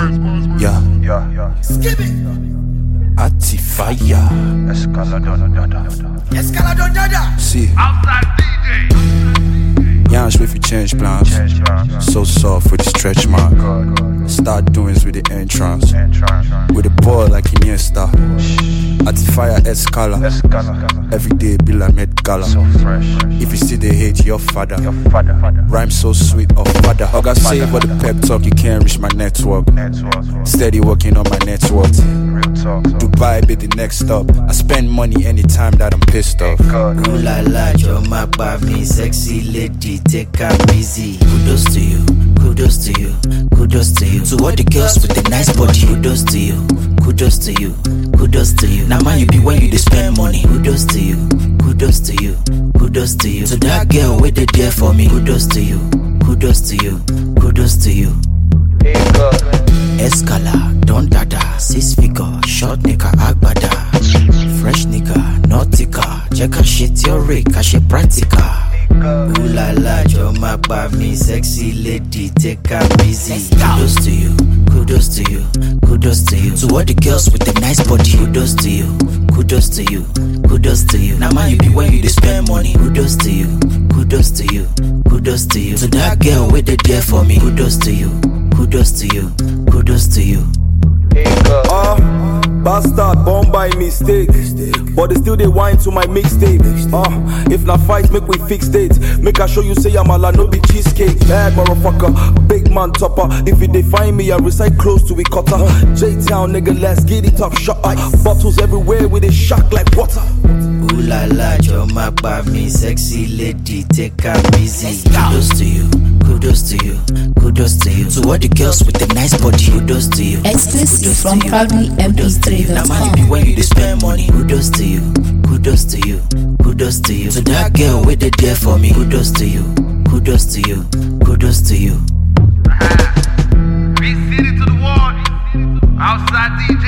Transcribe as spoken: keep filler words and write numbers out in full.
Yeah, yeah, yeah. Skip it. Atifaya. Escaladon dada. Escaladon dada. See, Outside D J. Yans with you change plans. Change plans. So soft with the stretch mark. God. Start doings with the entrance. Entrance. With the ball like Iniesta. Atifaya Escala. Escala. Every day be like Met Gala. So fresh. If you see they hate your father. Your father. Rhyme so sweet of father. Oga say for the pep talk you can't reach my network. Network. Steady working on my network. Real talk. So. Dubai be the next stop. I spend money anytime that I'm pissed off. God. Ooh la la, your map me, sexy lady, take her easy. Kudos to you, kudos to you, kudos to you. To all the girls with the nice body, kudos to you, kudos to you, kudos to you. Now man you be when you dey spend money, kudos to you, kudos to you, kudos to you. To that girl wait they there for me, kudos to you, kudos to you, kudos to you. Hey God. Escala, don dada, six figure, short nigga, agbada. Fresh nigga, nautica, check her shit, your rate, cash it practical. Ooh la la, your map me, sexy lady, take her easy. Kudos to you, kudos to you, kudos to you. To all the girls with the nice body, kudos to you, kudos to you, kudos to you. Now man you be when you dey spend money, kudos to you, kudos to you, kudos to you. To that girl wait they there for me, kudos to you, kudos to you, kudos to you. Hey God. Ah, uh, bastard born by mistake, but they still they whine to my mixtape. Ah, uh, if na fight, make we fix date. Make I show you say I'm a la no be cheesecake. Bad motherfucker, big man topper. If you dey find me, I recite close to a cutter. J-Town nigga, let's get it up, shut up. Bottles everywhere with a shock like water. Ooh la la, your map me, sexy lady, take her easy. Kudos to you, kudos to you, kudos to you. To all the girls with the nice body, kudos to you. Exclusive from proudly M P three dot Now man you com. be when you dey spend money, kudos to you, kudos to you, kudos to you. To that girl wait they there for me, kudos to you, kudos to you, kudos to you. Big city to the wall. Outside D J.